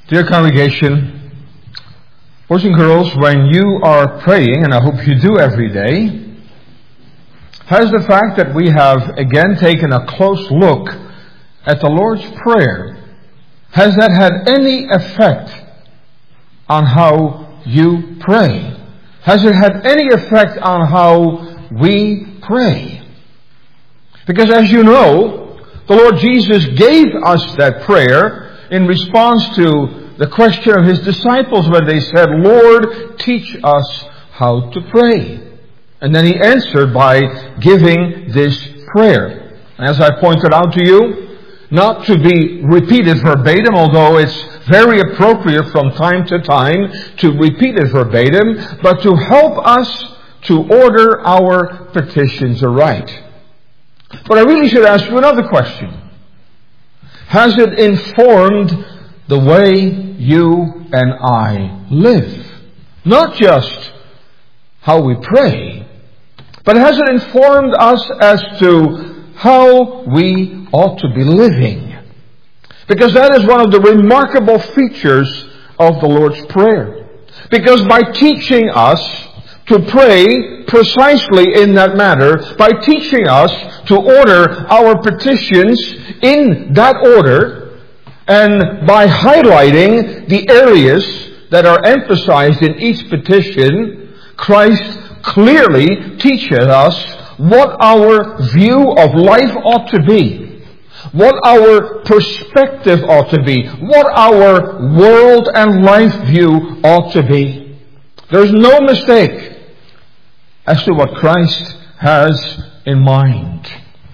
Dear congregation, boys and girls, when you are praying, and I hope you do every day, has the fact that we have again taken a close look at the Lord's Prayer, has that had any effect on how you pray? Has it had any effect on how we pray? Because as you know, the Lord Jesus gave us that prayer in response to the question of His disciples when they said, "Lord, teach us how to pray." And then He answered by giving this prayer. As I pointed out to you, not to be repeated verbatim, although it's very appropriate from time to time to repeat it verbatim, but to help us to order our petitions aright. But I really should ask you another question. Has it informed the way you and I live? Not just how we pray, but has it informed us as to how we ought to be living? Because that is one of the remarkable features of the Lord's Prayer. Because by teaching us to pray precisely in that manner, by teaching us to order our petitions in that order, and by highlighting the areas that are emphasized in each petition, Christ clearly teaches us what our view of life ought to be, what our perspective ought to be, what our world and life view ought to be. There's no mistake as to what Christ has in mind.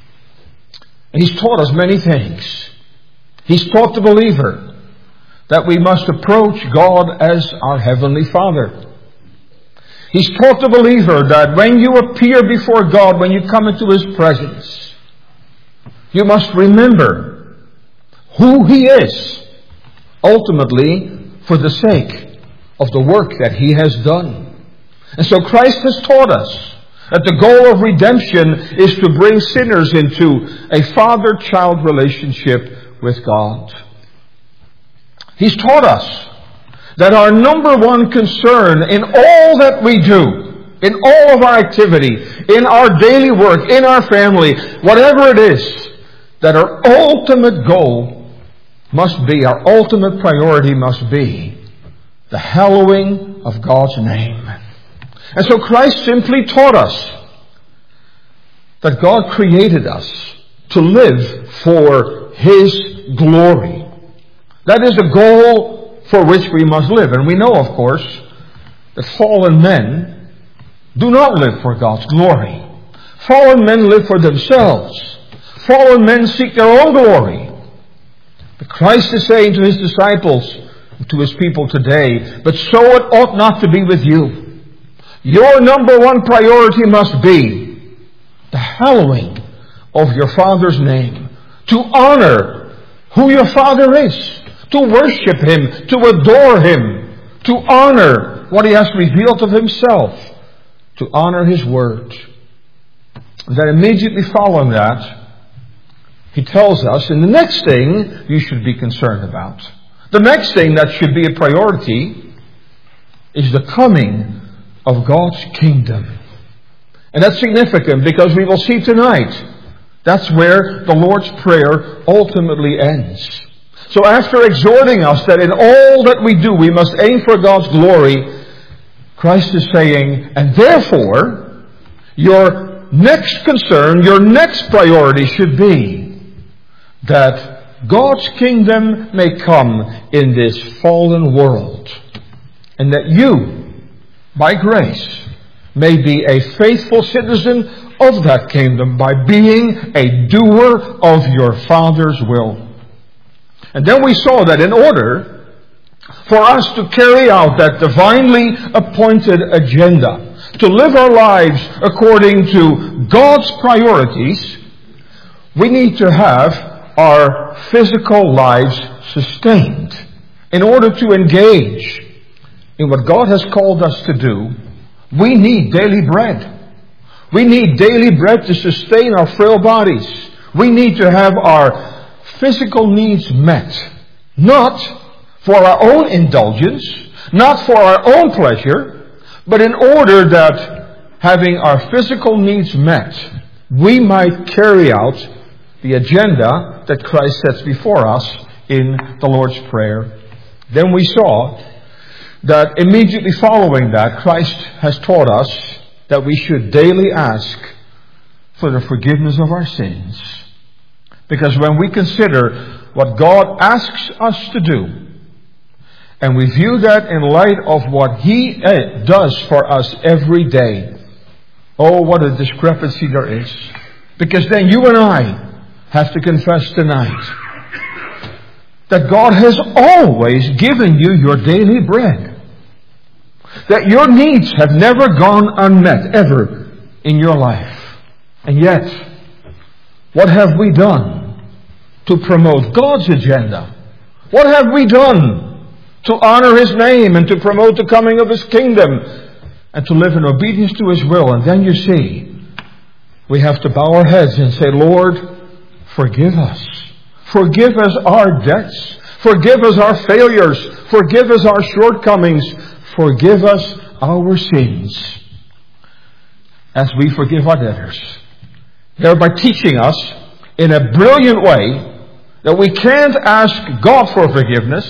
And He's taught us many things. He's taught the believer that we must approach God as our Heavenly Father. He's taught the believer that when you appear before God, when you come into His presence, you must remember who He is, ultimately for the sake of the work that He has done. And so Christ has taught us that the goal of redemption is to bring sinners into a father-child relationship with God. He's taught us that our number one concern in all that we do, in all of our activity, in our daily work, in our family, whatever it is, that our ultimate goal must be, our ultimate priority must be the hallowing of God's name. And so Christ simply taught us that God created us to live for His glory. That is the goal for which we must live. And we know, of course, that fallen men do not live for God's glory. Fallen men live for themselves. Fallen men seek their own glory. But Christ is saying to His disciples, to His people today, but so it ought not to be with you. Your number one priority must be the hallowing of your Father's name. To honor who your Father is. To worship Him. To adore Him. To honor what He has revealed of Himself. To honor His Word. And then immediately following that, He tells us, and the next thing you should be concerned about, the next thing that should be a priority, is the coming of God's kingdom. And that's significant because we will see tonight that's where the Lord's Prayer ultimately ends. So after exhorting us that in all that we do we must aim for God's glory, Christ is saying, and therefore your next concern, your next priority should be that God's kingdom may come in this fallen world, and that you, by grace, may be a faithful citizen of that kingdom by being a doer of your Father's will. And then we saw that in order for us to carry out that divinely appointed agenda, to live our lives according to God's priorities, we need to have our physical lives sustained. In order to engage in what God has called us to do, we need daily bread. We need daily bread to sustain our frail bodies. We need to have our physical needs met, not for our own indulgence, not for our own pleasure, but in order that, having our physical needs met, we might carry out the agenda that Christ sets before us in the Lord's Prayer. Then we saw that immediately following that, Christ has taught us that we should daily ask for the forgiveness of our sins. Because when we consider what God asks us to do, and we view that in light of what He does for us every day, oh, what a discrepancy there is. Because then you and I have to confess tonight that God has always given you your daily bread. That your needs have never gone unmet, ever, in your life. And yet, what have we done to promote God's agenda? What have we done to honor His name and to promote the coming of His kingdom and to live in obedience to His will? And then you see, we have to bow our heads and say, Lord, forgive us. Forgive us our debts. Forgive us our failures. Forgive us our shortcomings. Forgive us our sins, as we forgive our debtors. Thereby teaching us in a brilliant way that we can't ask God for forgiveness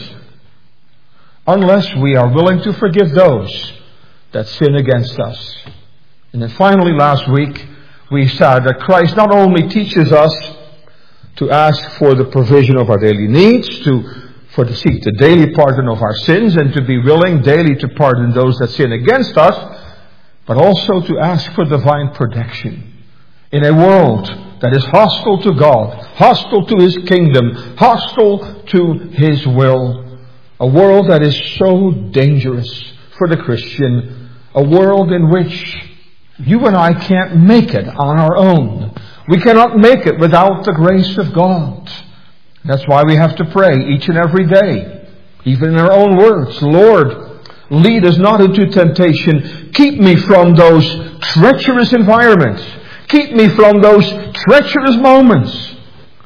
unless we are willing to forgive those that sin against us. And then finally, last week, we said that Christ not only teaches us to ask for the provision of our daily needs, to seek the daily pardon of our sins, and to be willing daily to pardon those that sin against us, but also to ask for divine protection in a world that is hostile to God, hostile to His kingdom, hostile to His will. A world that is so dangerous for the Christian, a world in which you and I can't make it on our own. We cannot make it without the grace of God. That's why we have to pray each and every day, even in our own words. Lord, lead us not into temptation. Keep me from those treacherous environments. Keep me from those treacherous moments.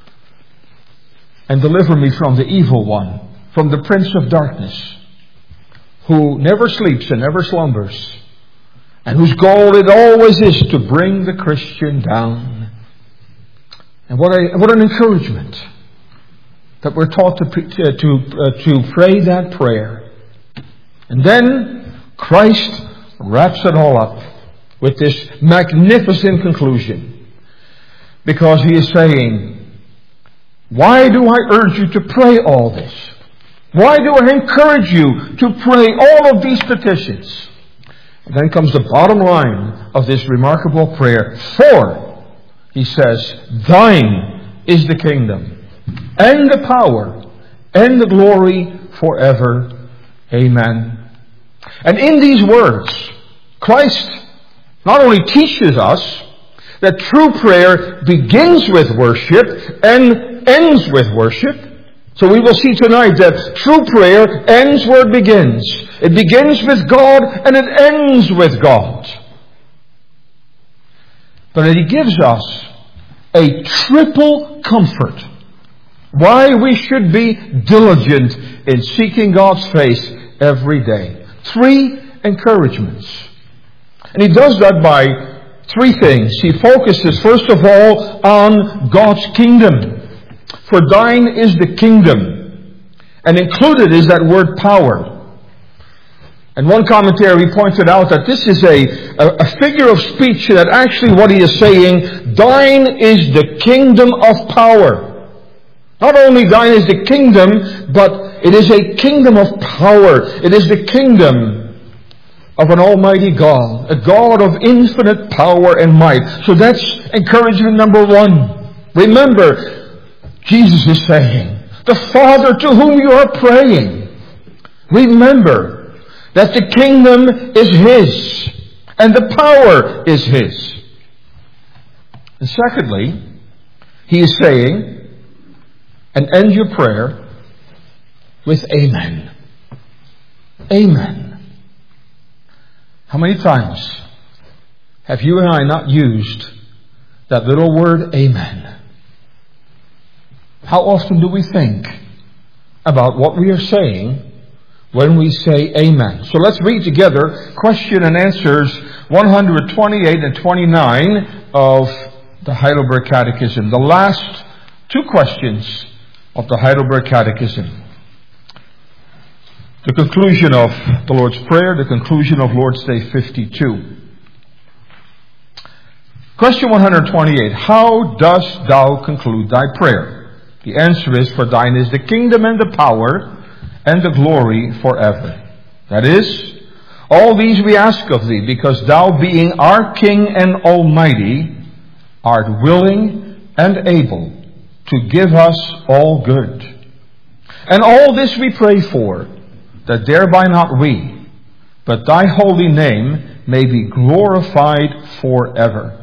And deliver me from the evil one, from the prince of darkness, who never sleeps and never slumbers, and whose goal it always is to bring the Christian down. And what an encouragement that we're taught to pray that prayer. And then Christ wraps it all up with this magnificent conclusion. Because He is saying, why do I urge you to pray all this? Why do I encourage you to pray all of these petitions? And then comes the bottom line of this remarkable prayer. For, He says, thine is the kingdom, and the power, and the glory forever. Amen. And in these words, Christ not only teaches us that true prayer begins with worship and ends with worship. So we will see tonight that true prayer ends where it begins. It begins with God and it ends with God. But He gives us a triple comfort why we should be diligent in seeking God's face every day. 3 encouragements. And He does that by 3 things. He focuses first of all on God's kingdom. For thine is the kingdom. And included is that word power. And one commentary pointed out that this is a figure of speech, that actually what he is saying, thine is the kingdom of power. Not only thine is the kingdom, but it is a kingdom of power. It is the kingdom of an almighty God, a God of infinite power and might. So that's encouragement number 1. Remember, Jesus is saying, the Father to whom you are praying, remember that the kingdom is His and the power is His. And secondly, He is saying, and end your prayer with Amen. Amen. How many times have you and I not used that little word Amen? How often do we think about what we are saying when we say amen. So let's read together question and answers 128 and 29 of the Heidelberg Catechism. The last two questions of the Heidelberg Catechism. The conclusion of the Lord's Prayer, the conclusion of Lord's Day 52. Question 128. How dost thou conclude thy prayer? The answer is, for thine is the kingdom and the power and the glory forever. That is, all these we ask of thee, because thou, being our King and Almighty, art willing and able to give us all good. And all this we pray for, that thereby not we, but thy holy name may be glorified forever.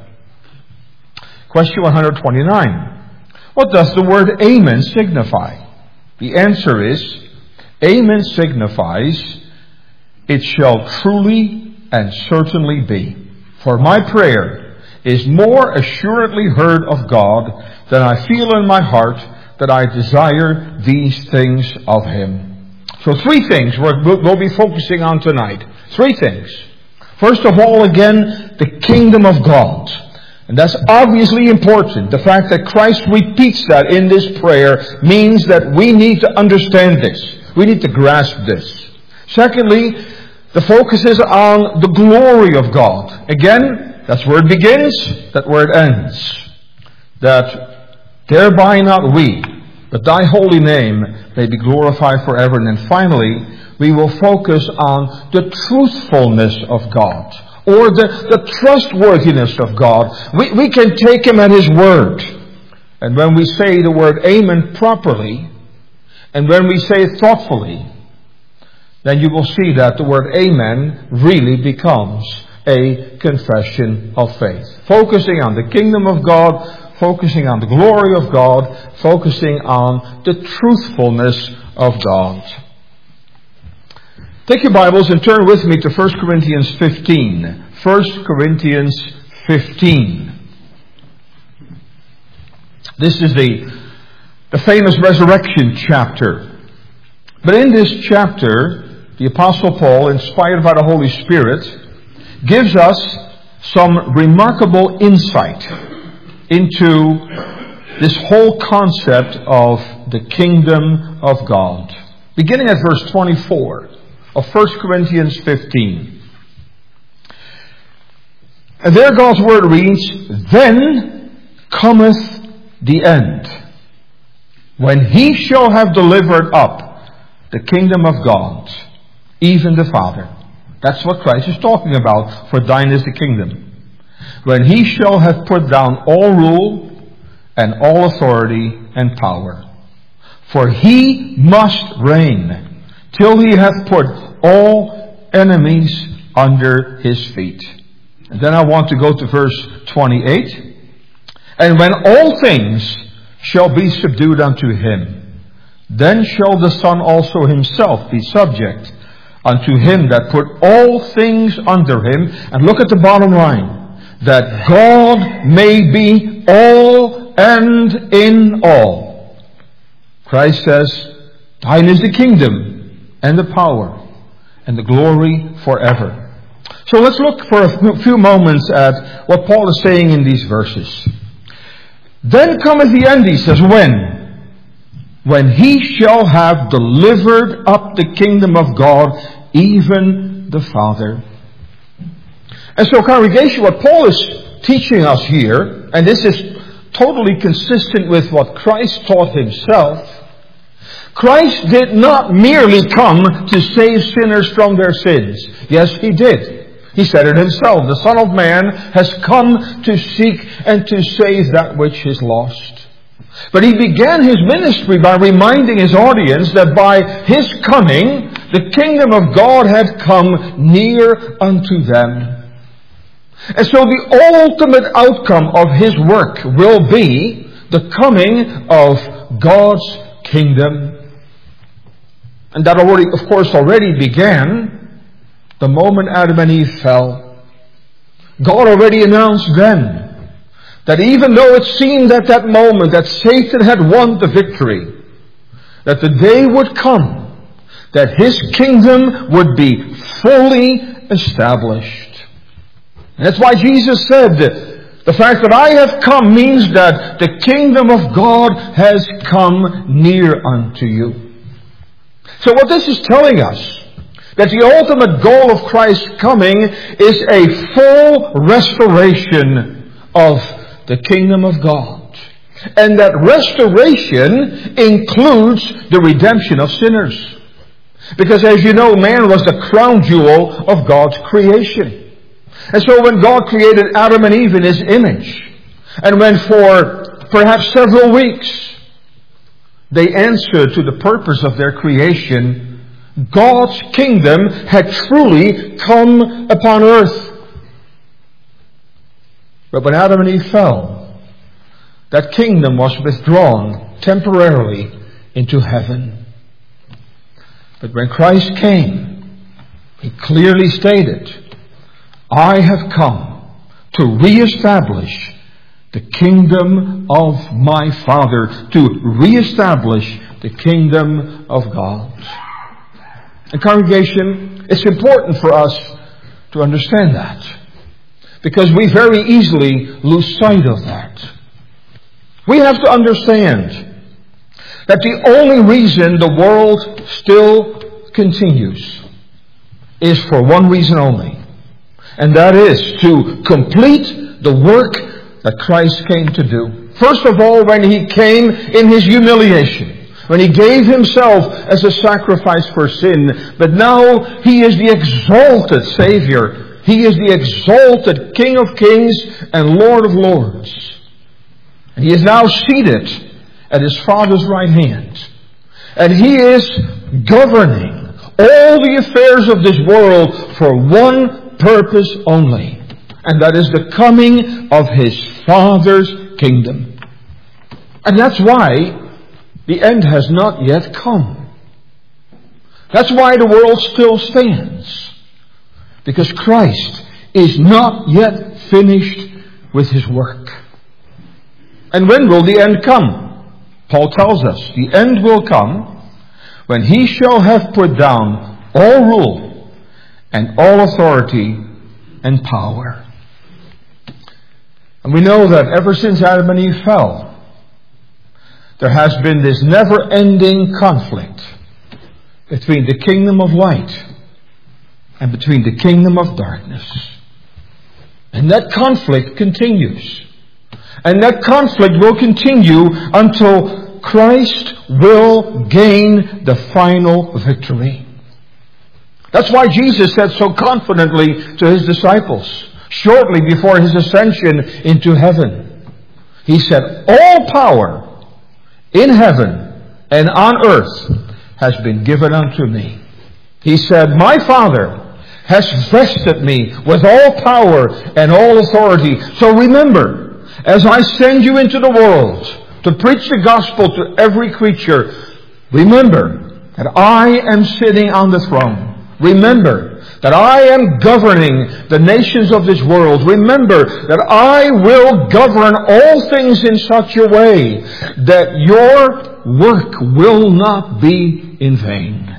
Question 129. What does the word amen signify? The answer is, amen signifies, it shall truly and certainly be. For my prayer is more assuredly heard of God than I feel in my heart that I desire these things of Him. So three things we'll be focusing on tonight. Three things. First of all, again, the kingdom of God. And that's obviously important. The fact that Christ repeats that in this prayer means that we need to understand this. We need to grasp this. Secondly, the focus is on the glory of God. Again, that's where it begins, that's where it ends. That thereby not we, but thy holy name may be glorified forever. And then finally, we will focus on the truthfulness of God, or the trustworthiness of God. We can take Him at His word. And when we say the word amen properly, and when we say it thoughtfully, then you will see that the word amen really becomes a confession of faith. Focusing on the kingdom of God, focusing on the glory of God, focusing on the truthfulness of God. Take your Bibles and turn with me to 1 Corinthians 15. 1 Corinthians 15. This is the famous resurrection chapter. But in this chapter, the Apostle Paul, inspired by the Holy Spirit, gives us some remarkable insight into this whole concept of the kingdom of God. Beginning at verse 24 of 1 Corinthians 15. And there God's word reads, Then cometh the end, when He shall have delivered up the kingdom of God, even the Father. That's what Christ is talking about, for thine is the kingdom. When He shall have put down all rule and all authority and power. For He must reign till He hath put all enemies under His feet. And then I want to go to verse 28. And when all things shall be subdued unto Him, then shall the Son also Himself be subject unto Him that put all things under Him. And look at the bottom line. That God may be all and in all. Christ says, thine is the kingdom and the power and the glory forever. So let's look for a few moments at what Paul is saying in these verses. Then cometh the end, he says, when? When He shall have delivered up the kingdom of God, even the Father. And so, congregation, what Paul is teaching us here, and this is totally consistent with what Christ taught Himself, Christ did not merely come to save sinners from their sins. Yes, He did. He said it Himself. The Son of Man has come to seek and to save that which is lost. But He began His ministry by reminding His audience that by His coming, the kingdom of God had come near unto them. And so the ultimate outcome of His work will be the coming of God's kingdom. And that already began the moment Adam and Eve fell. God already announced then that even though it seemed at that moment that Satan had won the victory, that the day would come that His kingdom would be fully established. And that's why Jesus said, the fact that I have come means that the kingdom of God has come near unto you. So what this is telling us, that the ultimate goal of Christ's coming is a full restoration of the kingdom of God. And that restoration includes the redemption of sinners. Because as you know, man was the crown jewel of God's creation. And so when God created Adam and Eve in His image, and when for perhaps several weeks they answered to the purpose of their creation, God's kingdom had truly come upon earth. But when Adam and Eve fell, that kingdom was withdrawn temporarily into heaven. But when Christ came, He clearly stated, I have come to reestablish the kingdom of my Father, to reestablish the kingdom of God. And congregation, it's important for us to understand that, because we very easily lose sight of that. We have to understand that the only reason the world still continues is for one reason only. And that is to complete the work that Christ came to do. First of all, when He came in His humiliation, when He gave Himself as a sacrifice for sin. But now He is the exalted Savior. He is the exalted King of Kings and Lord of Lords. And He is now seated at His Father's right hand. And He is governing all the affairs of this world for one purpose only, and that is the coming of His Father's kingdom. And that's why the end has not yet come. That's why the world still stands, because Christ is not yet finished with His work. And when will the end come? Paul tells us the end will come when He shall have put down all rule and all authority and power. And we know that ever since Adam and Eve fell, there has been this never-ending conflict between the kingdom of light and between the kingdom of darkness. And that conflict continues. And that conflict will continue until Christ will gain the final victory. That's why Jesus said so confidently to His disciples, shortly before His ascension into heaven. He said, all power in heaven and on earth has been given unto me. He said, my Father has vested me with all power and all authority. So remember, as I send you into the world to preach the gospel to every creature, remember that I am sitting on the throne. Remember that I am governing the nations of this world. Remember that I will govern all things in such a way that your work will not be in vain.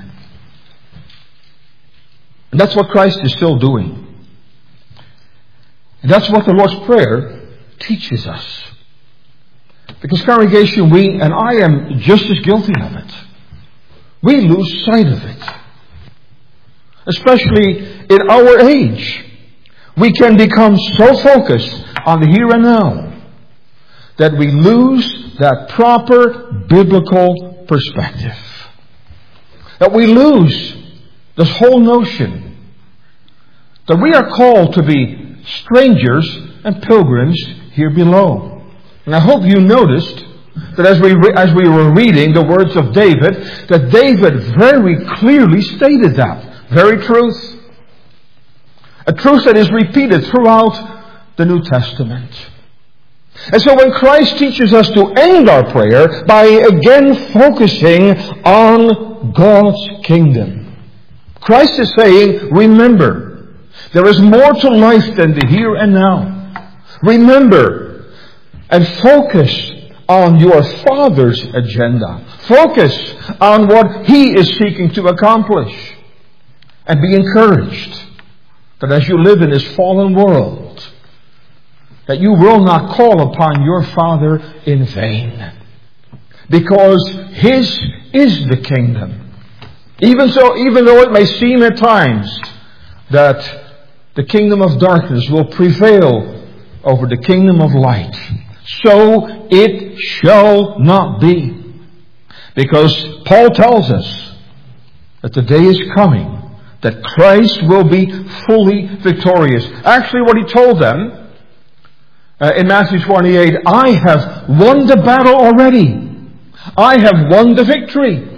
And that's what Christ is still doing. And that's what the Lord's Prayer teaches us. Because congregation, we, and I am just as guilty of it, we lose sight of it. Especially in our age, we can become so focused on the here and now that we lose that proper biblical perspective. That we lose this whole notion that we are called to be strangers and pilgrims here below. And I hope you noticed that as we were reading the words of David, that David very clearly stated that very truth. A truth that is repeated throughout the New Testament. And so when Christ teaches us to end our prayer by again focusing on God's kingdom, Christ is saying, remember, there is more to life than the here and now. Remember and focus on your Father's agenda. Focus on what He is seeking to accomplish. And be encouraged that as you live in this fallen world, that you will not call upon your Father in vain. Because His is the kingdom. Even though it may seem at times that the kingdom of darkness will prevail over the kingdom of light, so it shall not be. Because Paul tells us that the day is coming that Christ will be fully victorious. Actually, what He told them in Matthew 28, I have won the battle already. I have won the victory.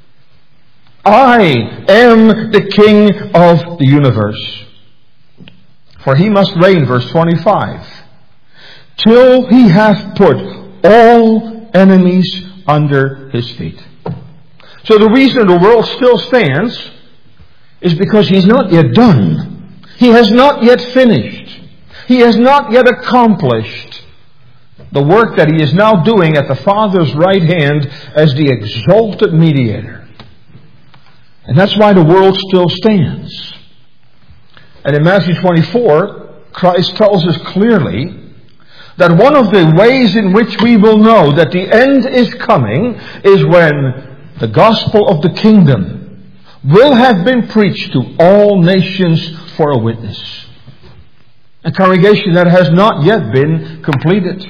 I am the King of the universe. For He must reign, verse 25, till He hath put all enemies under His feet. So the reason the world still stands is because He's not yet done. He has not yet finished. He has not yet accomplished the work that He is now doing at the Father's right hand as the exalted mediator. And that's why the world still stands. And in Matthew 24, Christ tells us clearly that one of the ways in which we will know that the end is coming is when the gospel of the kingdom will have been preached to all nations for a witness. A congregation that has not yet been completed.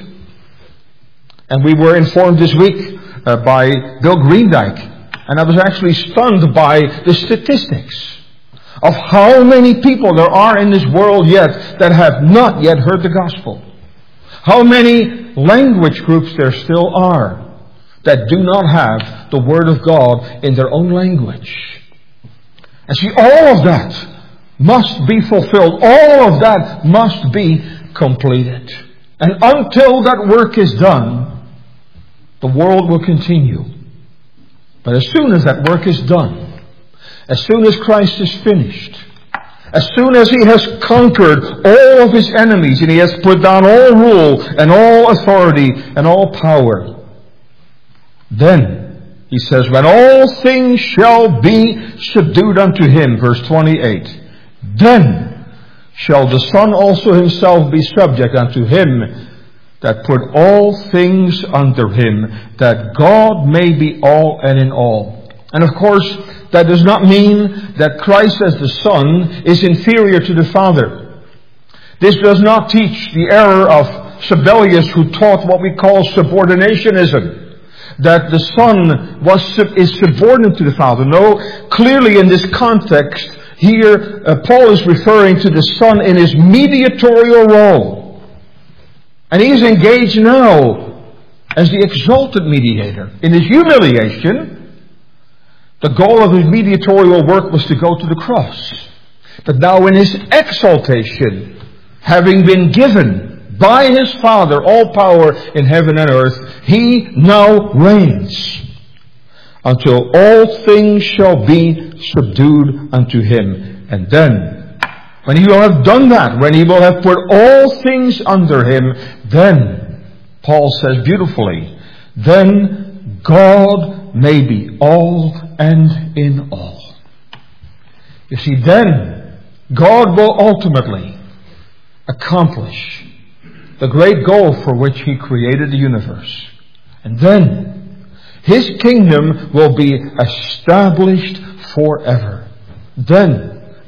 And we were informed this week by Bill Greendyke, and I was actually stunned by the statistics of how many people there are in this world yet that have not yet heard the gospel. How many language groups there still are that do not have the Word of God in their own language. And see, all of that must be fulfilled. All of that must be completed. And until that work is done, the world will continue. But as soon as that work is done, as soon as Christ is finished, as soon as He has conquered all of His enemies and He has put down all rule and all authority and all power, then He says, when all things shall be subdued unto Him, verse 28, then shall the Son also Himself be subject unto Him that put all things under Him, that God may be all and in all. And of course, that does not mean that Christ as the Son is inferior to the Father. This does not teach the error of Sabellius, who taught what we call subordinationism, that the Son is subordinate to the Father. No, clearly in this context, here Paul is referring to the Son in His mediatorial role. And He is engaged now as the exalted mediator. In His humiliation, the goal of His mediatorial work was to go to the cross. But now in His exaltation, having been given by His Father all power in heaven and earth, He now reigns until all things shall be subdued unto Him. And then, when He will have done that, when He will have put all things under Him, then, Paul says beautifully, then God may be all and in all. You see, then God will ultimately accomplish the great goal for which He created the universe. And then His kingdom will be established forever. Then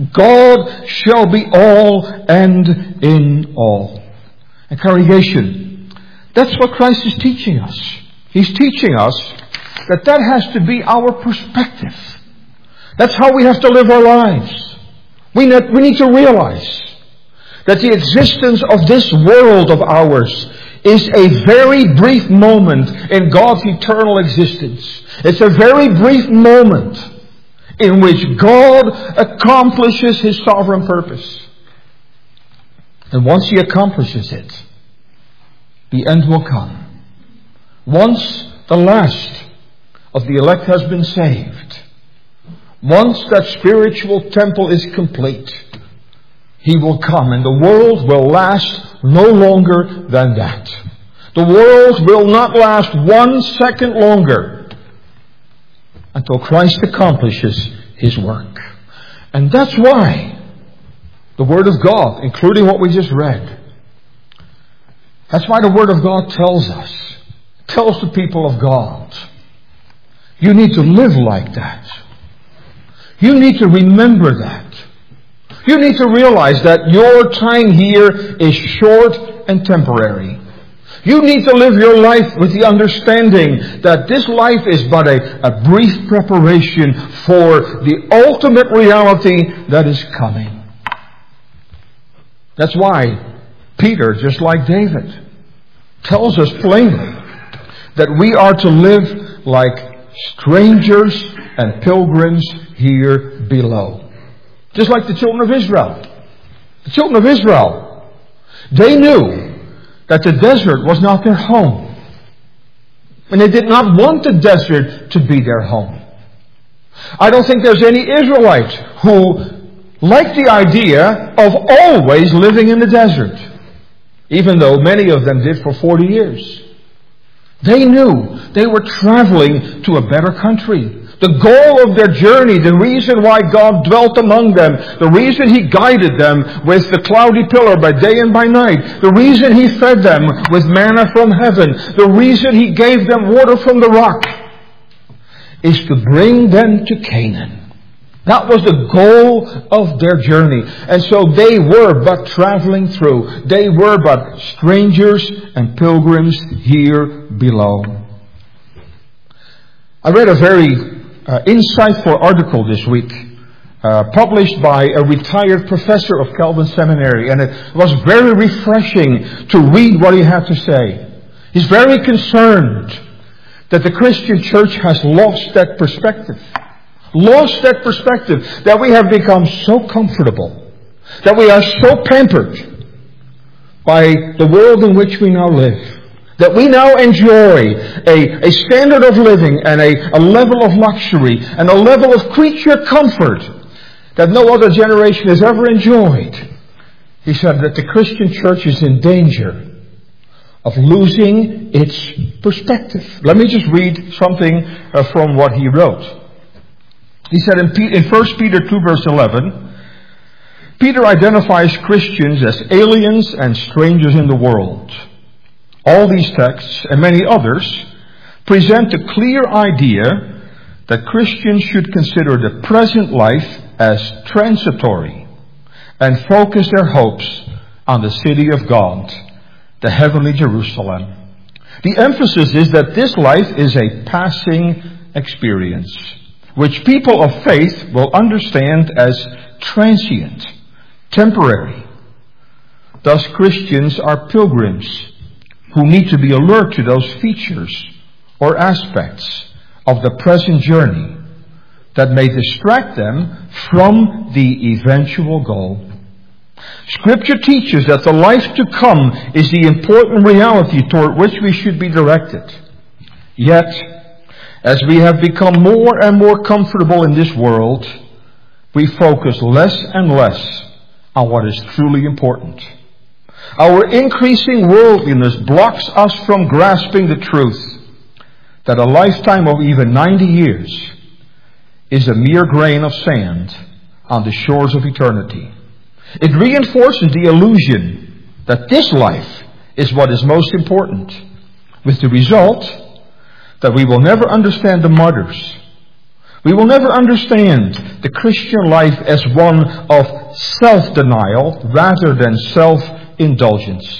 God shall be all and in all. And congregation, that's what Christ is teaching us. He's teaching us that has to be our perspective. That's how we have to live our lives. We need to realize that the existence of this world of ours is a very brief moment in God's eternal existence. It's a very brief moment in which God accomplishes His sovereign purpose. And once He accomplishes it, the end will come. Once the last of the elect has been saved, once that spiritual temple is complete, He will come and the world will last no longer than that. The world will not last 1 second longer until Christ accomplishes His work. And that's why the Word of God, including what we just read, that's why the Word of God tells the people of God, you need to live like that. You need to remember that. You need to realize that your time here is short and temporary. You need to live your life with the understanding that this life is but a brief preparation for the ultimate reality that is coming. That's why Peter, just like David, tells us plainly that we are to live like strangers and pilgrims here below. Just like the children of Israel. The children of Israel, they knew that the desert was not their home. And they did not want the desert to be their home. I don't think there's any Israelite who liked the idea of always living in the desert. Even though many of them did for 40 years. They knew they were traveling to a better country. The goal of their journey, the reason why God dwelt among them, the reason He guided them with the cloudy pillar by day and by night, the reason He fed them with manna from heaven, the reason He gave them water from the rock, is to bring them to Canaan. That was the goal of their journey. And so they were but traveling through. They were but strangers and pilgrims here below. I read a very insightful article this week, published by a retired professor of Calvin Seminary, and it was very refreshing to read what he had to say. He's very concerned that the Christian church has lost that perspective. Lost that perspective, that we have become so comfortable, that we are so pampered by the world in which we now live, that we now enjoy a standard of living and a level of luxury and a level of creature comfort that no other generation has ever enjoyed. He said that the Christian church is in danger of losing its perspective. Let me just read something from what he wrote. He said in 1 Peter 2 verse 11, Peter identifies Christians as aliens and strangers in the world. All these texts and many others present a clear idea that Christians should consider the present life as transitory and focus their hopes on the city of God, the heavenly Jerusalem. The emphasis is that this life is a passing experience, which people of faith will understand as transient, temporary. Thus, Christians are pilgrims who need to be alert to those features or aspects of the present journey that may distract them from the eventual goal. Scripture teaches that the life to come is the important reality toward which we should be directed. Yet, as we have become more and more comfortable in this world, we focus less and less on what is truly important. Our increasing worldliness blocks us from grasping the truth that a lifetime of even 90 years is a mere grain of sand on the shores of eternity. It reinforces the illusion that this life is what is most important, with the result that we will never understand the martyrs. We will never understand the Christian life as one of self-denial rather than self-indulgence.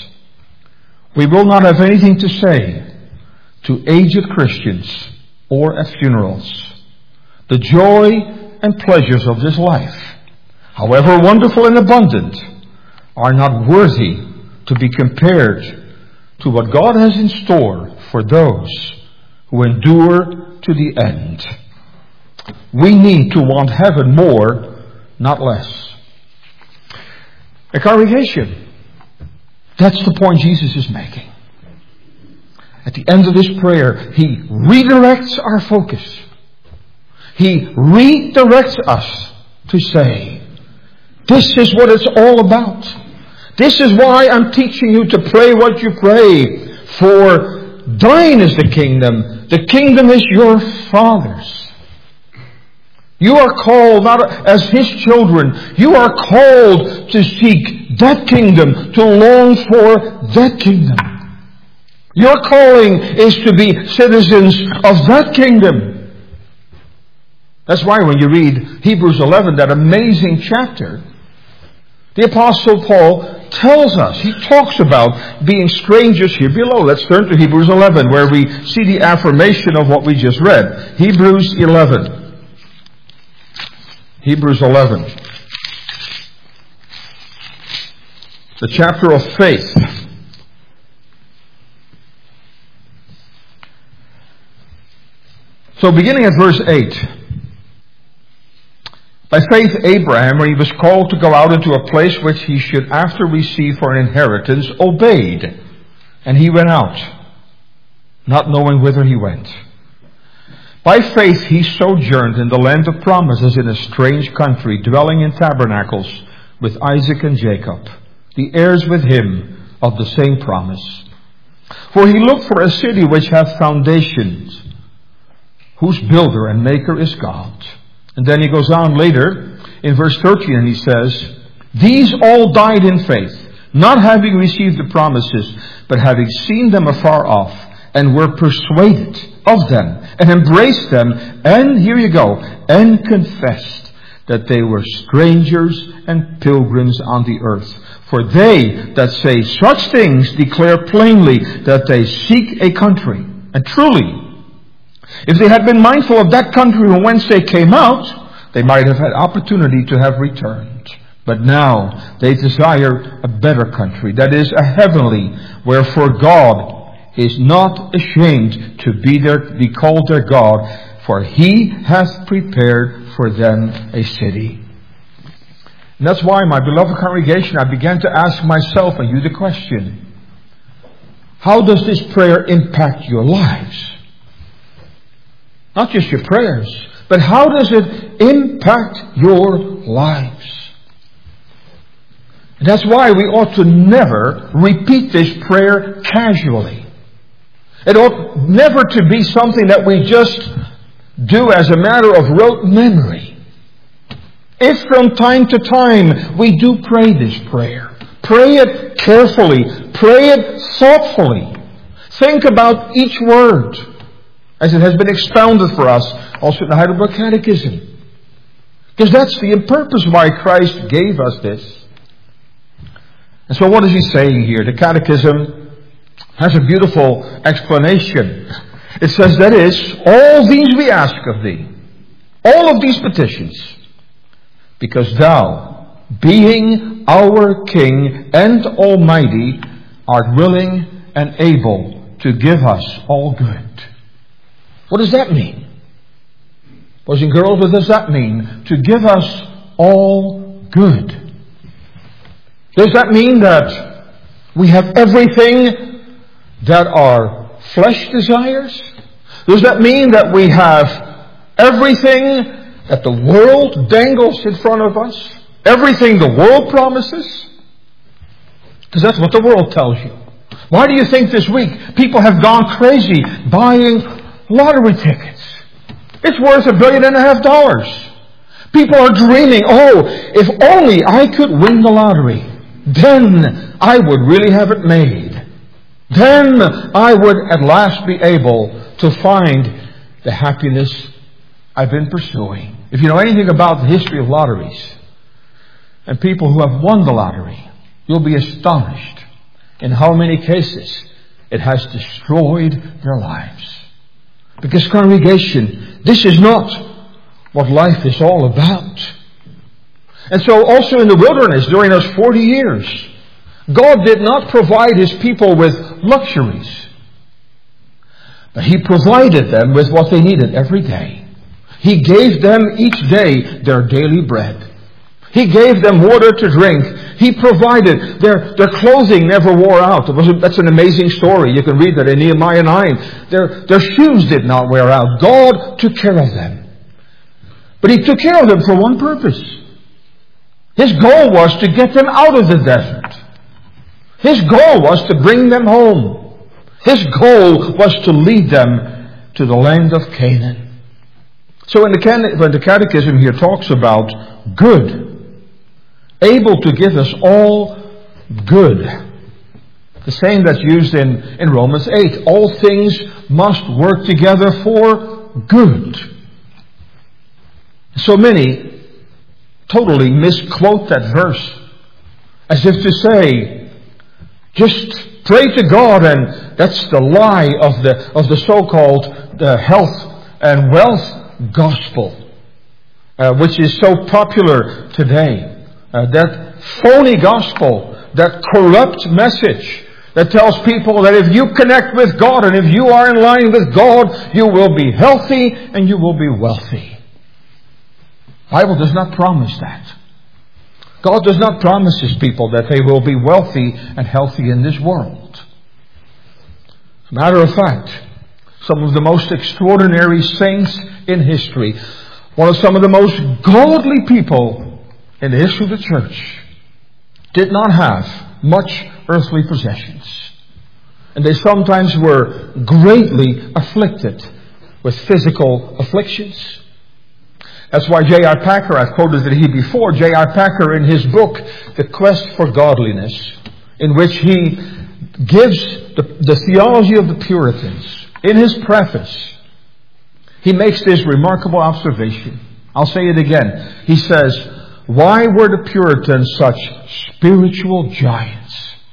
We will not have anything to say to aged Christians or at funerals. The joy and pleasures of this life, however wonderful and abundant, are not worthy to be compared to what God has in store for those who endure to the end. We need to want heaven more, not less. A congregation, that's the point Jesus is making. At the end of this prayer, He redirects our focus. He redirects us to say, this is what it's all about. This is why I'm teaching you to pray what you pray. For thine is the kingdom. The kingdom is your Father's. You are called, not as His children, you are called to seek that kingdom, to long for that kingdom. Your calling is to be citizens of that kingdom. That's why when you read Hebrews 11, that amazing chapter, the Apostle Paul tells us, he talks about being strangers here below. Let's turn to Hebrews 11, where we see the affirmation of what we just read. Hebrews 11. Hebrews 11. The chapter of faith. So beginning at verse 8. By faith Abraham, when he was called to go out into a place which he should after receive for an inheritance, obeyed. And he went out, not knowing whither he went. By faith he sojourned in the land of promises in a strange country, dwelling in tabernacles with Isaac and Jacob, the heirs with him of the same promise. For he looked for a city which hath foundations, whose builder and maker is God. And then he goes on later in verse 13 and he says, these all died in faith, not having received the promises, but having seen them afar off, and were persuaded of them, and embraced them, and here you go, and confessed that they were strangers and pilgrims on the earth. For they that say such things declare plainly that they seek a country. And truly, if they had been mindful of that country from whence they came out, they might have had opportunity to have returned. But now they desire a better country, that is, a heavenly, wherefore God is not ashamed to be called their God, for He hath prepared for them a city. And that's why, my beloved congregation, I began to ask myself and you the question, how does this prayer impact your lives? Not just your prayers, but how does it impact your lives? And that's why we ought to never repeat this prayer casually. It ought never to be something that we just do as a matter of rote memory. If from time to time we do pray this prayer, pray it carefully, pray it thoughtfully. Think about each word, as it has been expounded for us also in the Heidelberg Catechism. Because that's the purpose why Christ gave us this. And so what is he saying here? The Catechism has a beautiful explanation. It says, that is, all these we ask of thee, all of these petitions, because thou, being our King and Almighty, art willing and able to give us all good. What does that mean? Boys and girls, what does that mean? To give us all good. Does that mean that we have everything that our flesh desires? Does that mean that we have everything that the world dangles in front of us? Everything the world promises? Because that's what the world tells you. Why do you think this week people have gone crazy buying lottery tickets? It's worth $1.5 billion. People are dreaming, if only I could win the lottery, then I would really have it made. Then I would at last be able to find the happiness I've been pursuing. If you know anything about the history of lotteries and people who have won the lottery, you'll be astonished in how many cases it has destroyed their lives. Because, congregation, this is not what life is all about. And so also in the wilderness during those 40 years, God did not provide His people with luxuries. But He provided them with what they needed every day. He gave them each day their daily bread. He gave them water to drink. He provided. Their clothing never wore out. That's an amazing story. You can read that in Nehemiah 9. Their shoes did not wear out. God took care of them. But He took care of them for one purpose. His goal was to get them out of the desert. His goal was to bring them home. His goal was to lead them to the land of Canaan. So when the Catechism here talks about good, able to give us all good, the same that's used in Romans 8, all things must work together for good. So many totally misquote that verse as if to say, just pray to God, and that's the lie of the so-called health and wealth gospel, which is so popular today. That phony gospel, that corrupt message that tells people that if you connect with God and if you are in line with God, you will be healthy and you will be wealthy. The Bible does not promise that. God does not promise His people that they will be wealthy and healthy in this world. As a matter of fact, some of the most extraordinary saints in history, one of some of the most godly people in the history of the church, did not have much earthly possessions. And they sometimes were greatly afflicted with physical afflictions. That's why J.I. Packer, I've quoted it before, J.I. Packer in his book, The Quest for Godliness, in which he gives the theology of the Puritans. In his preface, he makes this remarkable observation. I'll say it again. He says, why were the Puritans such spiritual giants?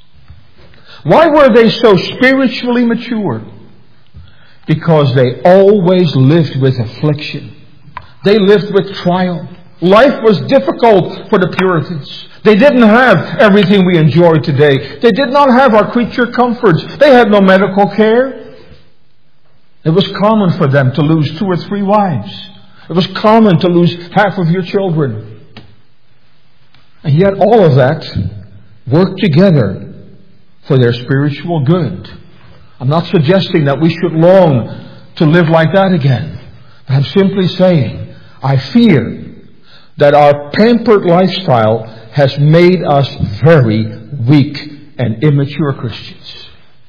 Why were they so spiritually mature? Because they always lived with affliction. They lived with trial. Life was difficult for the Puritans. They didn't have everything we enjoy today. They did not have our creature comforts. They had no medical care. It was common for them to lose 2 or 3 wives. It was common to lose half of your children. And yet all of that worked together for their spiritual good. I'm not suggesting that we should long to live like that again. But I'm simply saying, I fear that our pampered lifestyle has made us very weak and immature Christians.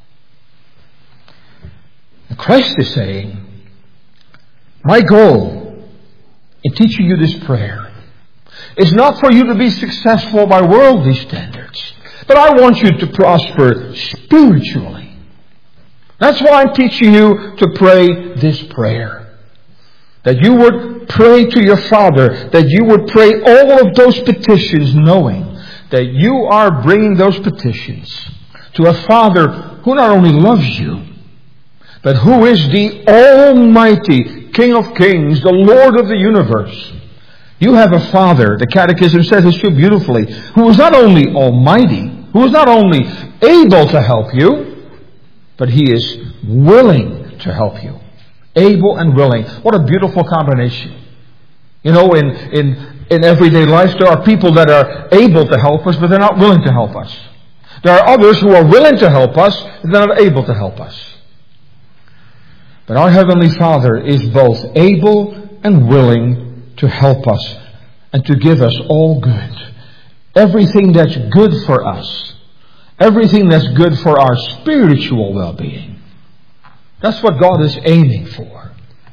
And Christ is saying, my goal in teaching you this prayer is not for you to be successful by worldly standards, but I want you to prosper spiritually. That's why I'm teaching you to pray this prayer. That you would pray to your Father, that you would pray all of those petitions knowing that you are bringing those petitions to a Father who not only loves you, but who is the Almighty King of Kings, the Lord of the universe. You have a Father, the Catechism says it so beautifully, who is not only almighty, who is not only able to help you, but He is willing to help you. Able and willing. What a beautiful combination. You know, in everyday life, there are people that are able to help us, but they're not willing to help us. There are others who are willing to help us, but they're not able to help us. But our Heavenly Father is both able and willing to help us and to give us all good. Everything that's good for us. Everything that's good for our spiritual well-being. That's what God is aiming for.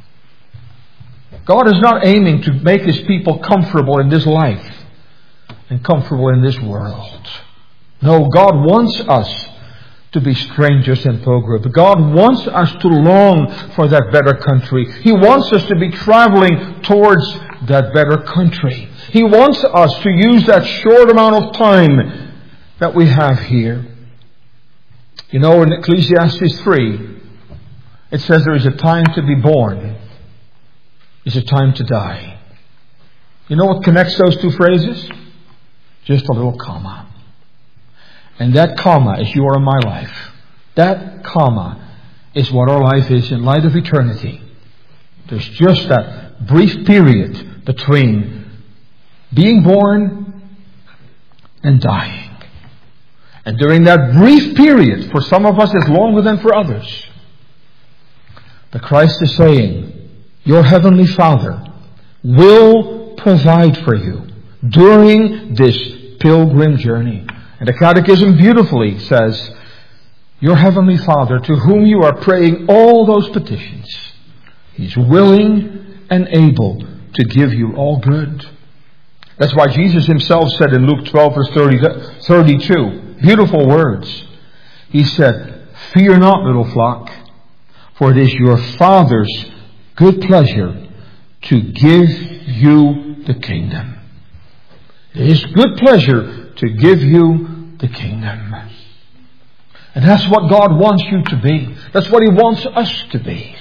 God is not aiming to make His people comfortable in this life and comfortable in this world. No, God wants us to be strangers and pilgrims. God wants us to long for that better country. He wants us to be traveling towards that better country. He wants us to use that short amount of time that we have here. You know, in Ecclesiastes 3, it says there is a time to be born. There's a time to die. You know what connects those two phrases? Just a little comma. And that comma is your and my life. That comma is what our life is in light of eternity. There's just that brief period between being born and dying. And during that brief period, for some of us it's longer than for others. But Christ is saying, your Heavenly Father will provide for you during this pilgrim journey. And the Catechism beautifully says, your Heavenly Father, to whom you are praying all those petitions, He's willing and able to give you all good. That's why Jesus Himself said in Luke 12 verse 32, beautiful words. He said, "Fear not, little flock, for it is your Father's good pleasure to give you the kingdom." It is good pleasure to give you the kingdom. And that's what God wants you to be. That's what He wants us to be.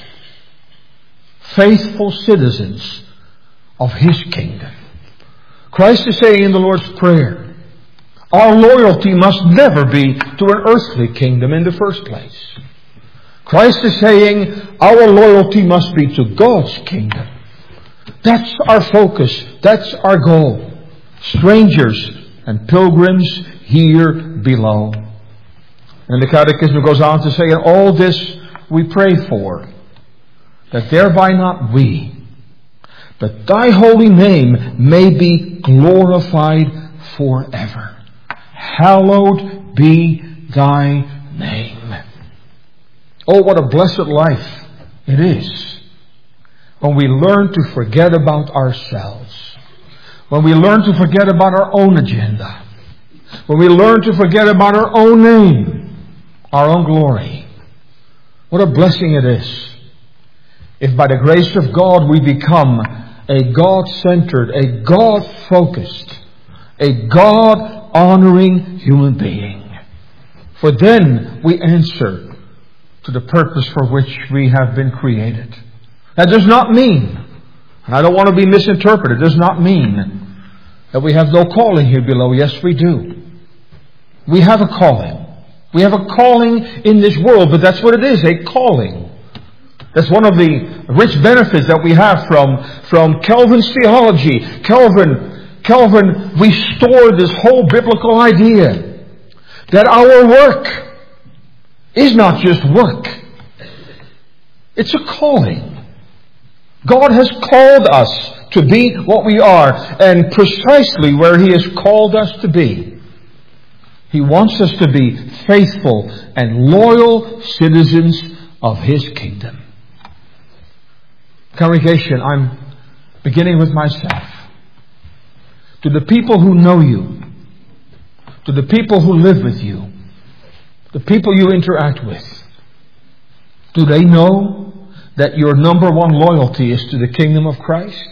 Faithful citizens of His kingdom. Christ is saying in the Lord's Prayer, our loyalty must never be to an earthly kingdom in the first place. Christ is saying our loyalty must be to God's kingdom. That's our focus. That's our goal. Strangers and pilgrims here below. And the Catechism goes on to say, in all this we pray for, that thereby not we, but Thy holy name may be glorified forever. Hallowed be Thy name. Oh, what a blessed life it is when we learn to forget about ourselves. When we learn to forget about our own agenda. When we learn to forget about our own name. Our own glory. What a blessing it is if by the grace of God we become a God-centered, a God-focused, a God-honoring human being. For then we answer to the purpose for which we have been created. That does not mean, and I don't want to be misinterpreted, it does not mean that we have no calling here below. Yes, we do. We have a calling. We have a calling in this world, but that's what it is, a calling. That's one of the rich benefits that we have from Calvin's theology. Calvin restored this whole biblical idea that our work is not just work. It's a calling. God has called us to be what we are, and precisely where He has called us to be. He wants us to be faithful and loyal citizens of His kingdom. Congregation, I'm beginning with myself. To the people who know you, to the people who live with you, the people you interact with, do they know that your number one loyalty is to the kingdom of Christ?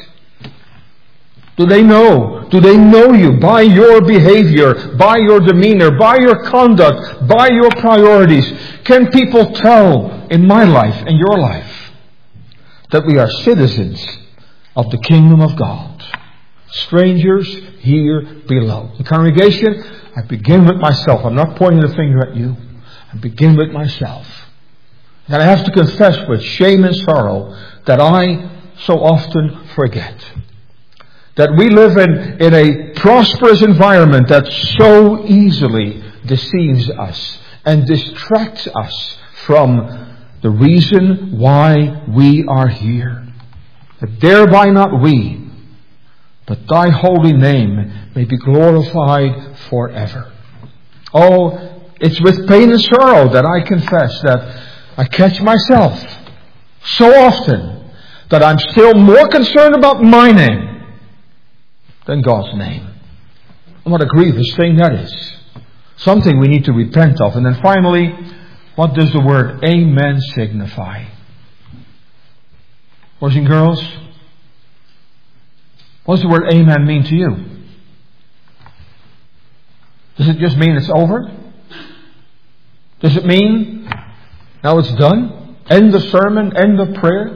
Do they know? Do they know you by your behavior, by your demeanor, by your conduct, by your priorities? Can people tell in my life and your life that we are citizens of the kingdom of God? Strangers here below. The congregation, I begin with myself. I'm not pointing the finger at you. I begin with myself. And I have to confess with shame and sorrow that I so often forget. That we live in a prosperous environment that so easily deceives us and distracts us from the reason why we are here. That thereby not we, but Thy holy name may be glorified forever. Oh, it's with pain and sorrow that I confess that I catch myself so often that I'm still more concerned about my name than God's name. And what a grievous thing that is. Something we need to repent of. And then finally, what does the word amen signify? Boys and girls, what does the word amen mean to you? Does it just mean it's over? Does it mean now it's done? End the sermon, end the prayer?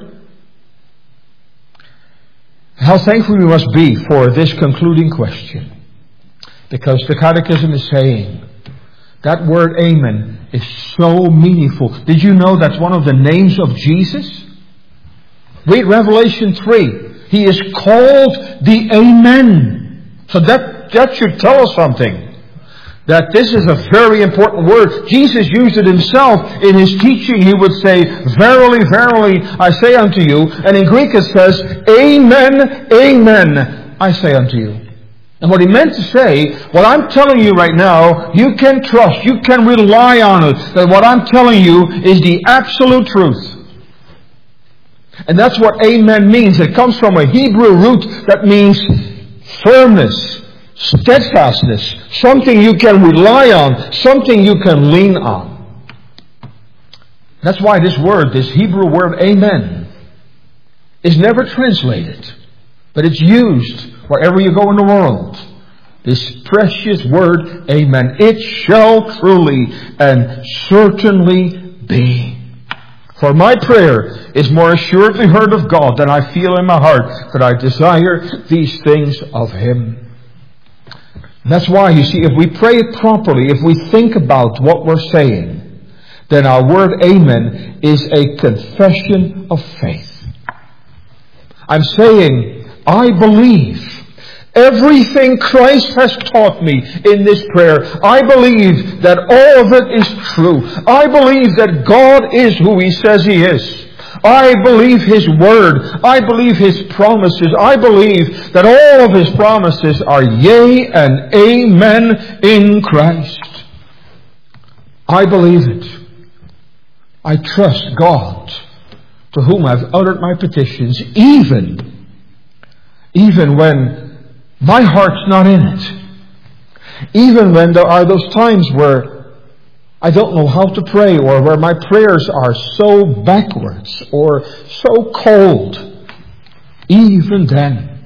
How thankful we must be for this concluding question. Because the Catechism is saying that word amen is so meaningful. Did you know that's one of the names of Jesus? Read Revelation 3. He is called the Amen. So that should tell us something. That this is a very important word. Jesus used it Himself in His teaching. He would say, "Verily, verily, I say unto you." And in Greek it says, "Amen, amen, I say unto you." And what he meant to say, what I'm telling you right now, you can trust, you can rely on it, that what I'm telling you is the absolute truth. And that's what amen means. It comes from a Hebrew root that means firmness, steadfastness, something you can rely on, something you can lean on. That's why this word, this Hebrew word amen, is never translated, but it's used wherever you go in the world. This precious word, amen. It shall truly and certainly be. For my prayer is more assuredly heard of God than I feel in my heart that I desire these things of Him. And that's why, you see, if we pray it properly, if we think about what we're saying, then our word amen is a confession of faith. I'm saying, I believe everything Christ has taught me in this prayer. I believe that all of it is true. I believe that God is who He says He is. I believe His Word. I believe His promises. I believe that all of His promises are yea and amen in Christ. I believe it. I trust God, to whom I've uttered my petitions, even when my heart's not in it. Even when there are those times where I don't know how to pray, or where my prayers are so backwards or so cold. Even then,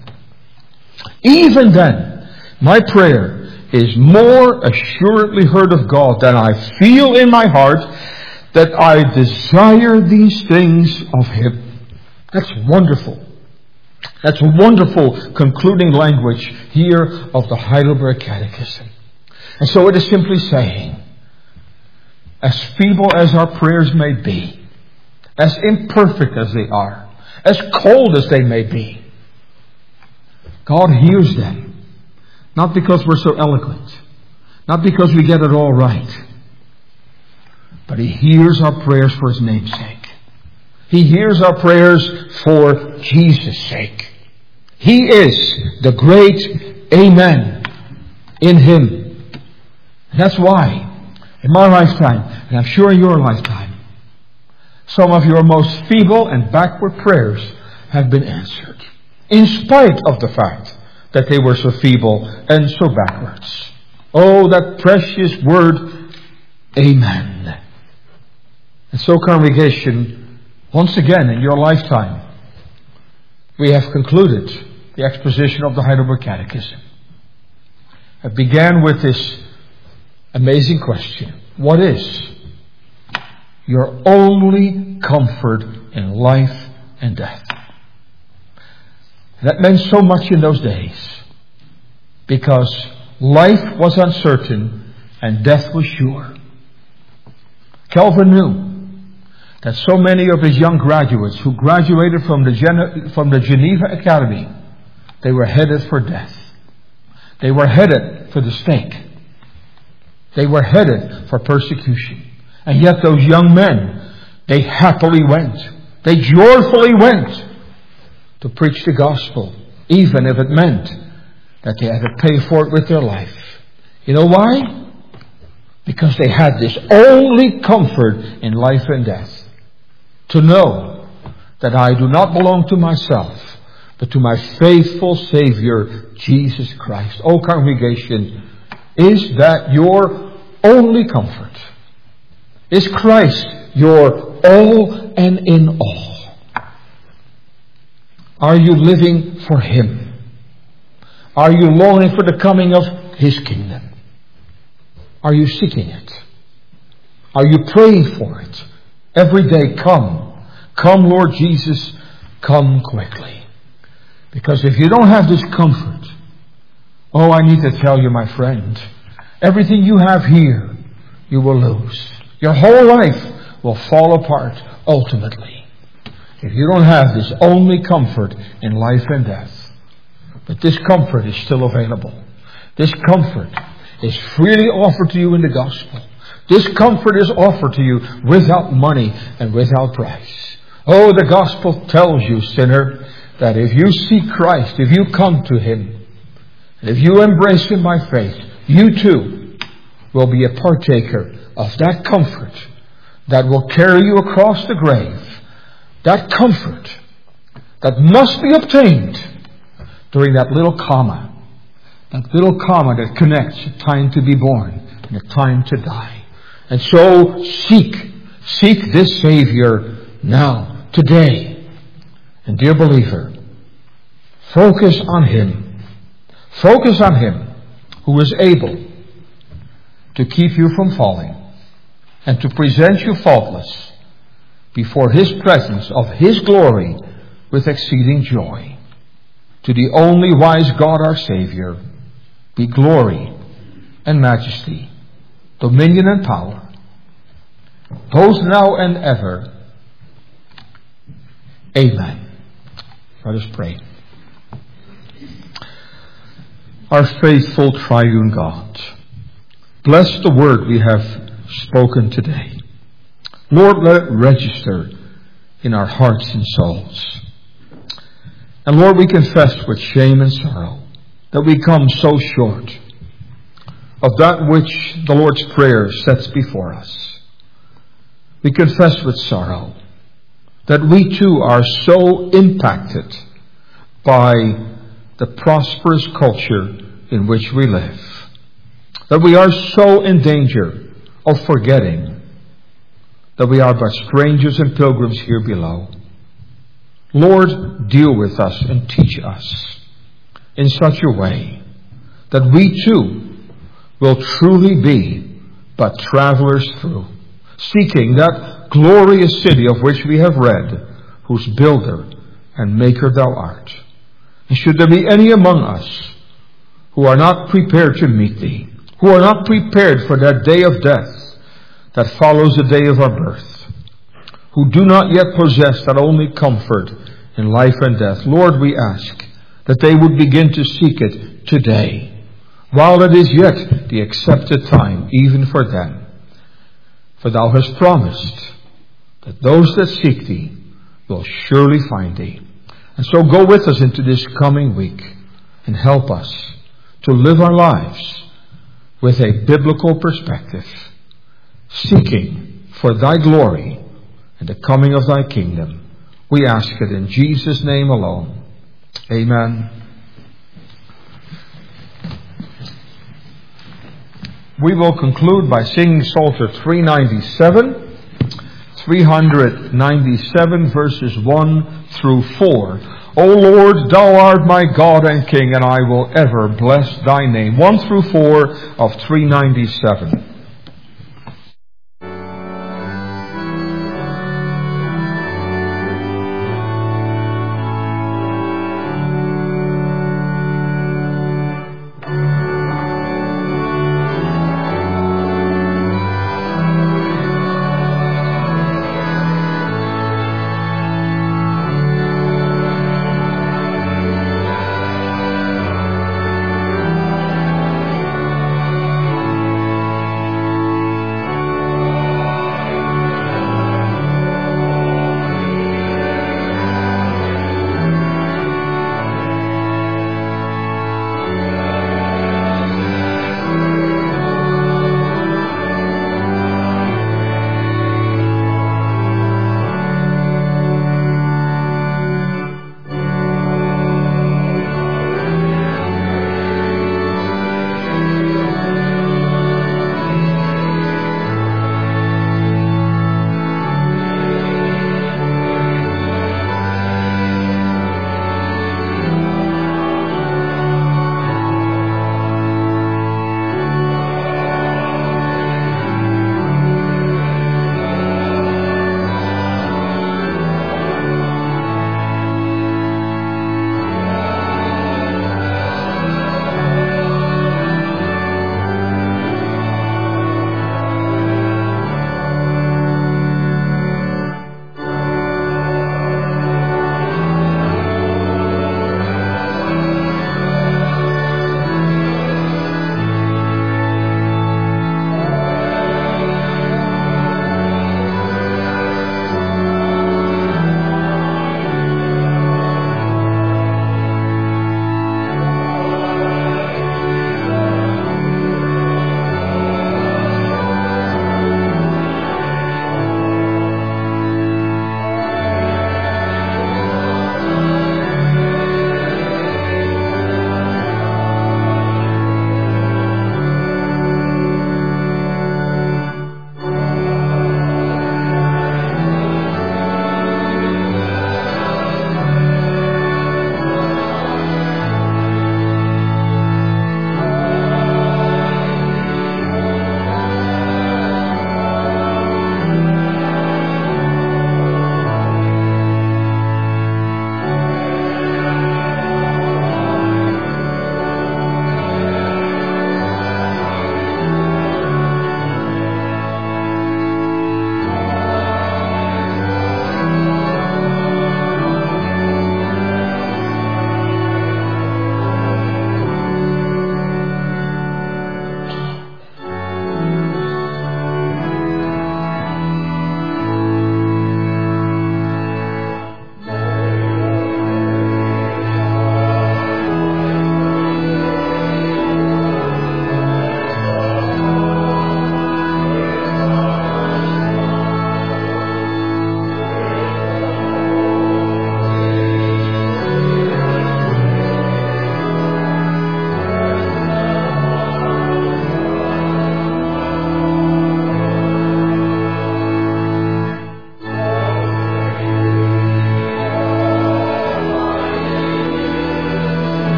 my prayer is more assuredly heard of God than I feel in my heart that I desire these things of Him. That's wonderful. That's wonderful concluding language here of the Heidelberg Catechism. And so it is simply saying, as feeble as our prayers may be, as imperfect as they are, as cold as they may be, God hears them. Not because we're so eloquent, not because we get it all right, but He hears our prayers for His name's sake. He hears our prayers for Jesus' sake. He is the great amen in Him. And that's why, in my lifetime, and I'm sure in your lifetime, some of your most feeble and backward prayers have been answered, in spite of the fact that they were so feeble and so backwards. Oh, that precious word, amen. And so, congregation, once again in your lifetime, we have concluded the exposition of the Heidelberg Catechism. It began with this amazing question: what is your only comfort in life and death? That meant so much in those days, because life was uncertain and death was sure. Calvin knew that so many of his young graduates who graduated from the Geneva Academy, they were headed for death. They were headed for the stake. They were headed for persecution. And yet those young men, they happily went. They joyfully went to preach the gospel, even if it meant that they had to pay for it with their life. You know why? Because they had this only comfort in life and death. To know that I do not belong to myself, but to my faithful Savior, Jesus Christ. Oh, congregation, is that your only comfort? Is Christ your all and in all? Are you living for Him? Are you longing for the coming of His kingdom? Are you seeking it? Are you praying for it? Every day, come, Lord Jesus, come quickly. Because if you don't have this comfort, oh, I need to tell you, my friend, everything you have here, you will lose. Your whole life will fall apart ultimately if you don't have this only comfort in life and death. But this comfort is still available. This comfort is freely offered to you in the gospel. This comfort is offered to you without money and without price. Oh, the gospel tells you, sinner, that if you seek Christ, if you come to Him, And if you embrace Him by faith, you too will be a partaker of that comfort that will carry you across the grave. That comfort that must be obtained during that little comma. That little comma that connects a time to be born and a time to die. And so seek this Savior now, today. And dear believer, focus on Him. Focus on Him who is able to keep you from falling and to present you faultless before His presence of His glory with exceeding joy. To the only wise God our Savior be glory and majesty, dominion and power, both now and ever. Amen. Let us pray. Our faithful triune God, bless the word we have spoken today. Lord, let it register in our hearts and souls. And Lord, we confess with shame and sorrow that we come so short of that which the Lord's Prayer sets before us. We confess with sorrow that we too are so impacted by the prosperous culture in which we live, that we are so in danger of forgetting that we are but strangers and pilgrims here below. Lord, deal with us and teach us in such a way that we too will truly be but travelers through, seeking that glorious city of which we have read, whose builder and maker thou art. And should there be any among us who are not prepared to meet thee, who are not prepared for that day of death that follows the day of our birth, who do not yet possess that only comfort in life and death, Lord, we ask that they would begin to seek it today, while it is yet the accepted time even for them. For thou hast promised that those that seek thee will surely find thee. And so go with us into this coming week and help us to live our lives with a biblical perspective, seeking for thy glory and the coming of thy kingdom. We ask it in Jesus' name alone. Amen. We will conclude by singing Psalter 397. 397 verses 1 through 4. O Lord, thou art my God and King, and I will ever bless thy name. 1 through 4 of 397.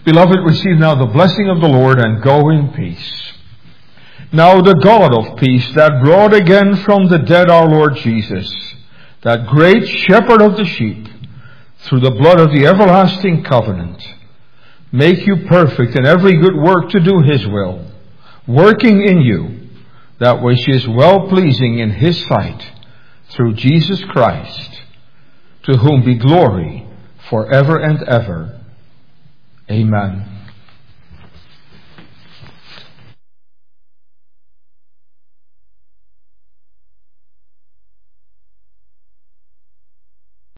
Beloved, receive now the blessing of the Lord and go in peace. Now the God of peace that brought again from the dead our Lord Jesus, that great shepherd of the sheep, through the blood of the everlasting covenant, make you perfect in every good work to do His will, working in you that which is well-pleasing in His sight, through Jesus Christ, to whom be glory forever and ever. Amen.